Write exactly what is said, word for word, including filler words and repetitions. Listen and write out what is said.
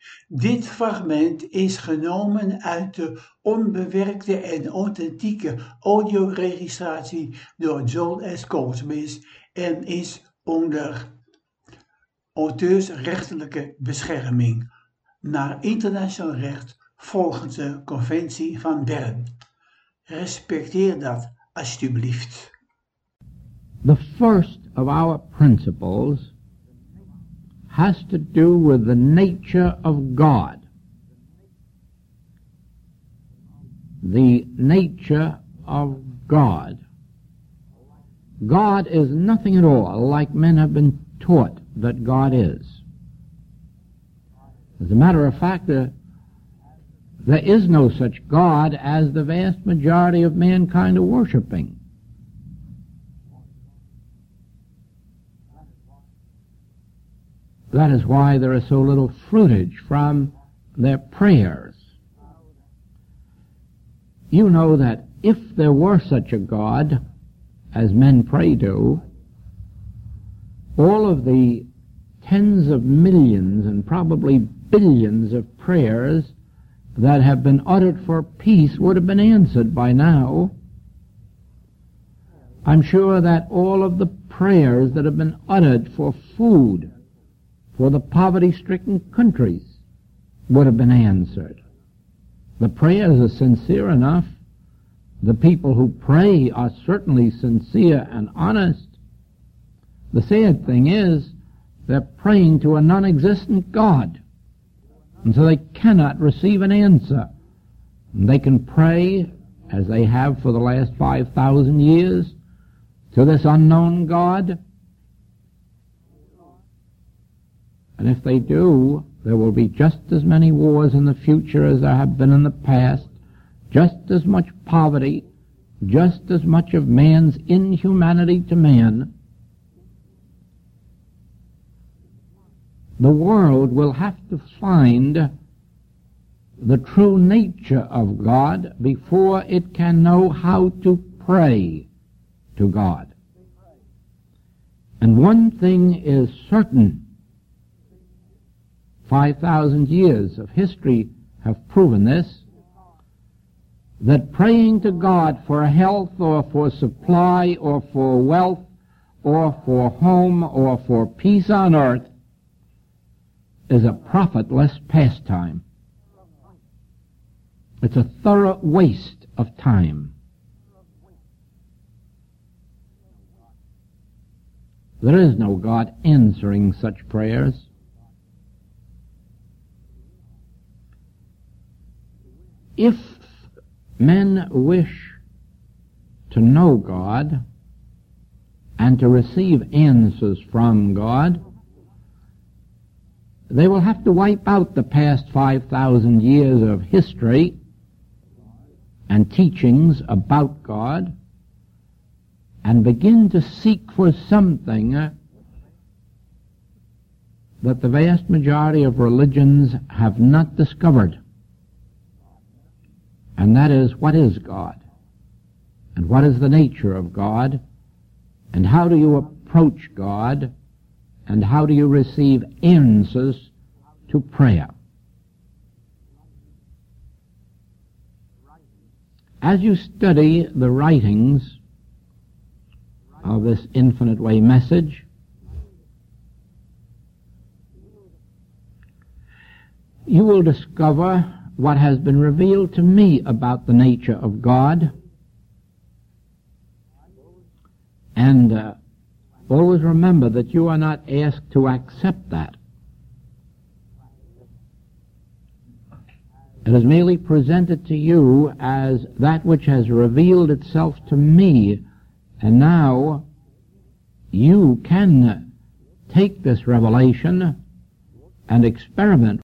Dit fragment is genomen uit de onbewerkte en authentieke audioregistratie door John S. Goldsmith en is onder auteursrechtelijke bescherming naar internationaal recht volgens de Conventie van Bern. Respecteer dat alsjeblieft. The first of our principles has to do with the nature of God. The nature of God. God is nothing at all like men have been taught that God is. As a matter of fact, uh, there is no such God as the vast majority of mankind are worshiping. That is why there is so little fruitage from their prayers. You know that if there were such a God, as men pray to, all of the tens of millions and probably billions of prayers that have been uttered for peace would have been answered by now. I'm sure that all of the prayers that have been uttered for food for the poverty-stricken countries would have been answered. The prayers are sincere enough. The people who pray are certainly sincere and honest. The sad thing is, they're praying to a non-existent God, and so they cannot receive an answer. And they can pray, as they have for the last five thousand years, to this unknown God. And if they do, there will be just as many wars in the future as there have been in the past, just as much poverty, just as much of man's inhumanity to man. The world will have to find the true nature of God before it can know how to pray to God. And one thing is certain. Five thousand years of history have proven this, that praying to God for health or for supply or for wealth or for home or for peace on earth is a profitless pastime. It's a thorough waste of time. There is no God answering such prayers. If men wish to know God and to receive answers from God, they will have to wipe out the past five thousand years of history and teachings about God and begin to seek for something uh, that the vast majority of religions have not discovered. And that is, what is God? And what is the nature of God? And how do you approach God? And how do you receive answers to prayer? As you study the writings of this Infinite Way message, you will discover what has been revealed to me about the nature of God. And uh, always remember that you are not asked to accept that. It is merely presented to you as that which has revealed itself to me, and now you can take this revelation and experiment